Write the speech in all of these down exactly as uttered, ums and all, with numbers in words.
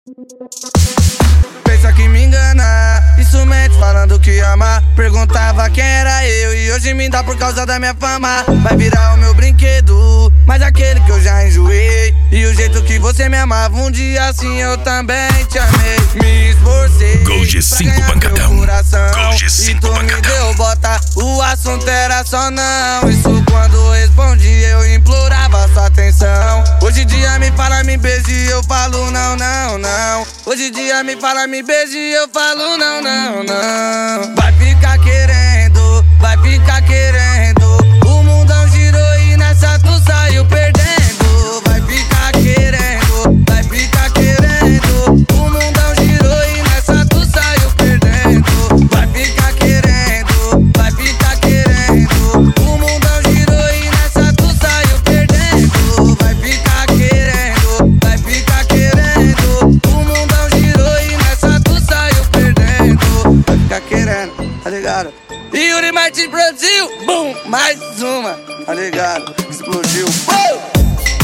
Pensa que me engana, isso mente falando que ama. Perguntava quem era eu e hoje me dá por causa da minha fama. Vai virar o meu brinquedo, mas aquele que eu já enjoei. E o jeito que você me amava, um dia assim eu também te amei. Me esforcei Gol G cinco pancadão. Gol G cinco e tu pancadão. me deu bota, o assunto era só não. Isso quando respondi eu implorava sua atenção. Hoje em dia me fala, me beije e eu falo não, não, não. Hoje em dia me fala, me beije e eu falo não, não, não. Vai ficar querendo, vai ficar querendo. O mundão girou e nessa tu saiu perdendo. Vai ficar querendo, vai ficar querendo. O mundão girou e nessa tu saiu perdendo. Vai ficar querendo, vai ficar querendo. O mundão girou e nessa tu saiu perdendo. Vai ficar querendo, vai ficar querendo. O mundão girou e nessa tu saiu perdendo. Vai ficar querendo, tá ligado? Yuri Martins Brasil, bum, mais uma, tá ligado? Explodiu, uh!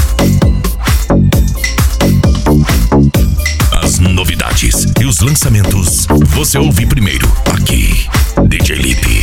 As novidades e os lançamentos você ouve primeiro aqui, D J Lipe.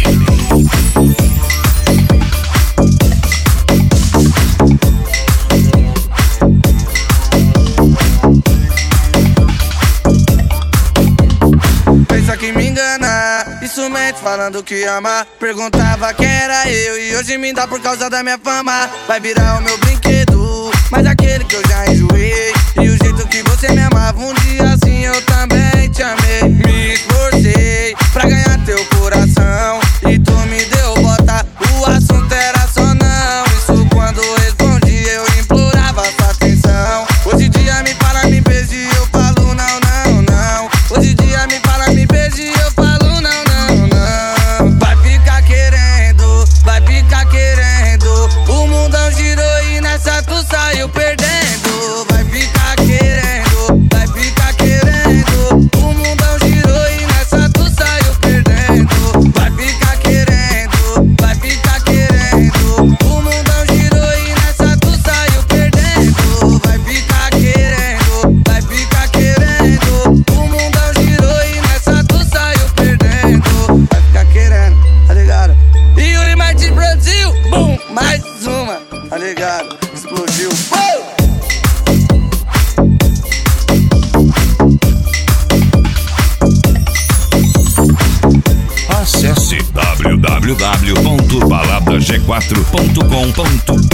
Pensa que me engana, isso mente falando que ama. Perguntava quem era eu e hoje me dá por causa da minha fama. Vai virar o meu brinquedo, mas aquele que eu já enjoei. E o jeito que você me amava, um dia assim eu também te amei. Me esforcei pra ganhar teu coração e tu me deu bota, o assunto era só não. Isso quando respondi eu implorava sua atenção. Hoje em dia me fala, me beije e eu falo não, não, não. Hoje em dia me fala, me beije e eu falo não, não, não. Vai ficar querendo, vai ficar querendo. O mundão girou e nessa tu saiu perdendo. Vai ficar querendo, vai ficar querendo. O mundão girou e nessa tu saiu perdendo. Vai ficar querendo, vai ficar querendo. O mundão girou e nessa tu saiu perdendo. Vai ficar querendo, vai ficar querendo. O mundão girou e nessa tu saiu perdendo. Vai ficar querendo, tá ligado? Yuri Martins Brasil, bum, mais uma, tá ligado? Explodiu, uh! Acesse w w w ponto balada g quatro ponto com ponto b r.